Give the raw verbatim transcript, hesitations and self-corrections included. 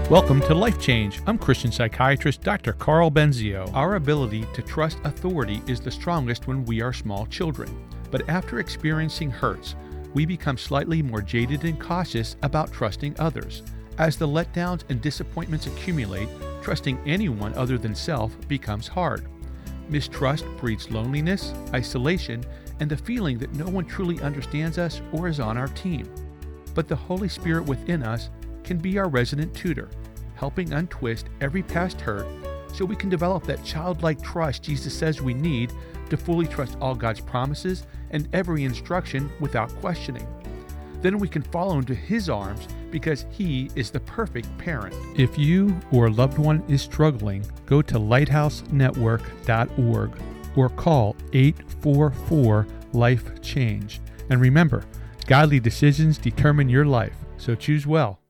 Welcome to Life Change. I'm Christian psychiatrist Doctor Carl Benzio. Our ability to trust authority is the strongest when we are small children. But after experiencing hurts, we become slightly more jaded and cautious about trusting others. As the letdowns and disappointments accumulate, trusting anyone other than self becomes hard. Mistrust breeds loneliness, isolation, and the feeling that no one truly understands us or is on our team. But the Holy Spirit within us can be our resident tutor, helping untwist every past hurt so we can develop that childlike trust Jesus says we need to fully trust all God's promises and every instruction without questioning. Then we can fall into His arms because He is the perfect parent. If you or a loved one is struggling, go to lighthouse network dot org or call eight four four, life change. And remember, godly decisions determine your life, so choose well.